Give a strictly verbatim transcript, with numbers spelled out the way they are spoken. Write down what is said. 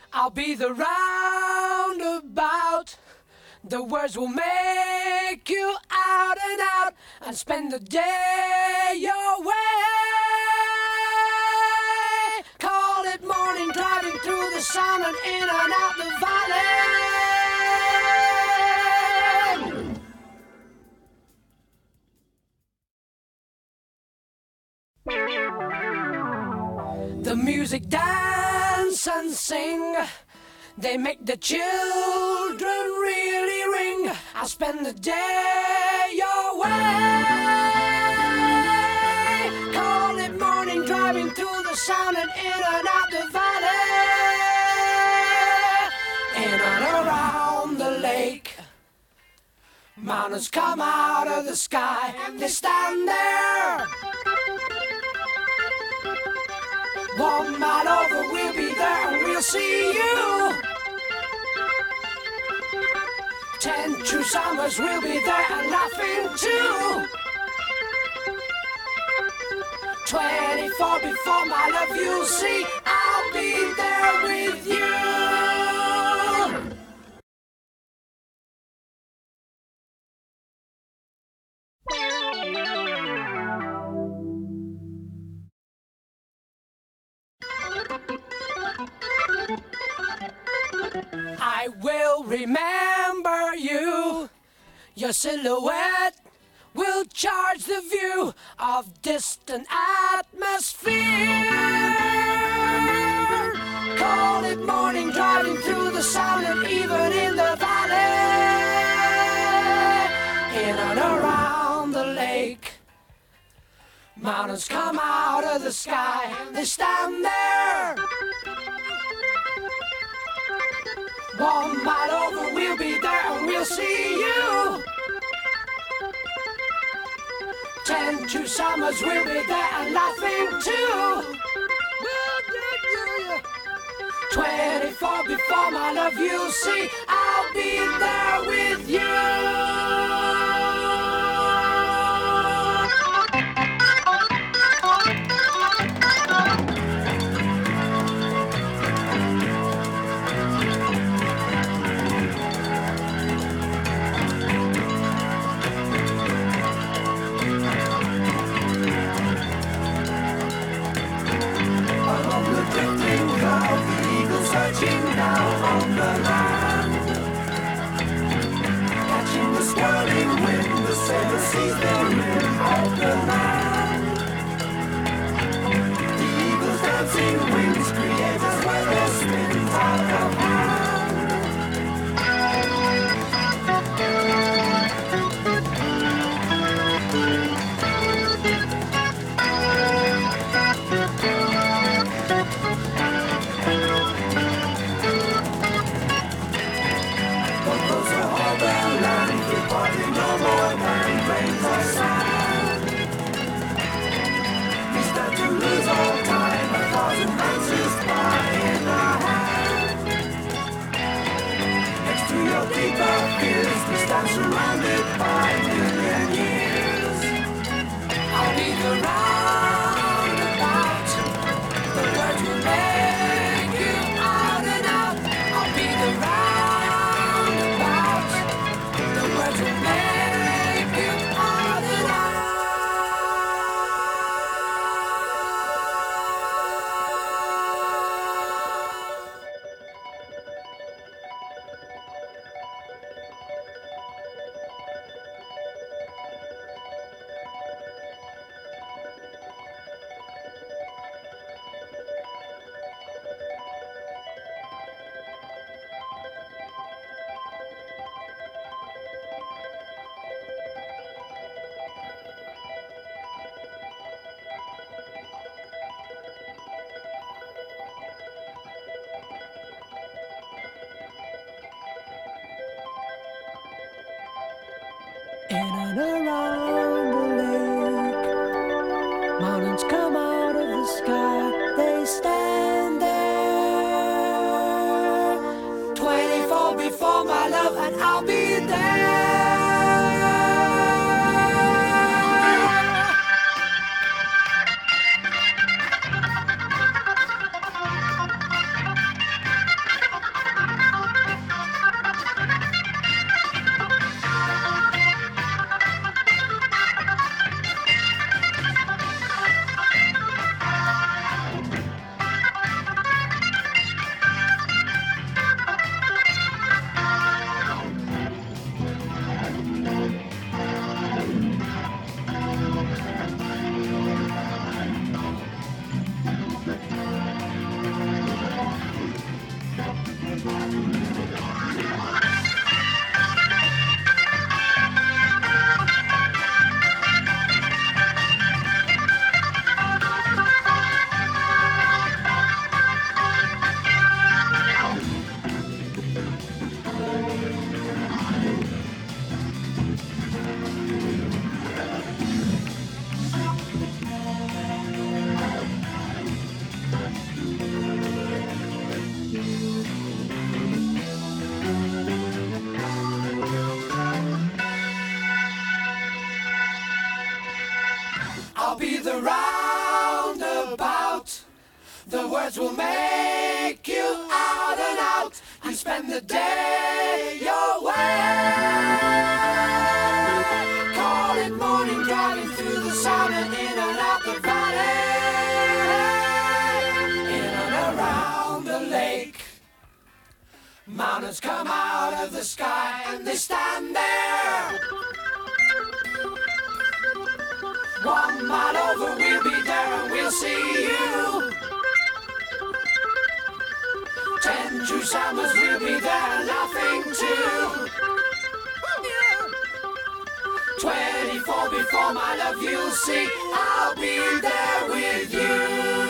I'll be the roundabout. The words will make you out and out and spend the day your way. Call it morning, driving through the sun and in and out the valley. The music dance and sing. They make the children really ring. I'll spend the day your way. Call it morning, driving through the sun and in and out the valley. In and around the lake. Mountains come out of the sky and they stand there. One mile over, we'll be there and we'll see you. Ten true summers, we'll be there and laughing too. Twenty-four before my love, you'll see I'll be there with you. I will remember you. Your silhouette will charge the view of distant atmosphere. Call it morning, driving through the sun and even in the valley. In and around the lake. Mountains come out of the sky, they stand there. One mile over, we'll be there and we'll see you. Ten true summers, we'll be there and laughing too. We'll get you. Twenty-four before my love, you'll see I'll be there with you. Searching down on the land, catching the swirling wind, the sailor sees the rim of the land. The eagle's dancing wings create a weather spins out of hand. No more than grains of sand. We stand to lose all time, a thousand answers by in our hand. Next to your deeper fears, we stand surrounded by million years. I'll be the roundabout. The words will make you out and out. I'll be the roundabout. The words will make in and around the lake. Mountains come out of the sky, they stand there. Twenty-four before my love, and I'll be there. I'll be the roundabout. The words will make you out and out. You spend the day your way. Call it morning, driving through the sun and in and out the valley. In and around the lake. Mountains come out of the sky and they stand there. One mile over, we'll be there and we'll see you. Ten true summers, we'll be there laughing too. Twenty-four before my love, you'll see I'll be there with you.